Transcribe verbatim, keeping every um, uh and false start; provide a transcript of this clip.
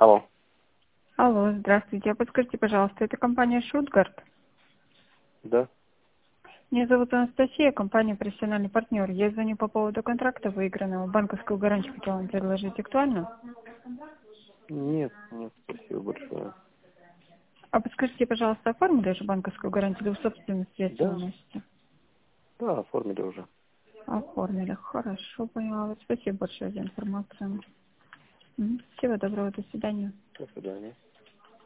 Алло. Алло, здравствуйте. А подскажите, пожалуйста, это компания Шутгард? Да. Меня зовут Анастасия, компания «Профессиональный партнер». Я звоню по поводу контракта выигранного. Банковскую гарантию хотела вам предложить. Актуально? Нет, нет, спасибо большое. А подскажите, пожалуйста, оформили уже банковскую гарантию или в собственных средств Да, носите? да, оформили уже. Оформили. Хорошо, поняла. Вот спасибо большое за информацию. М, Всего доброго, до свидания. До свидания.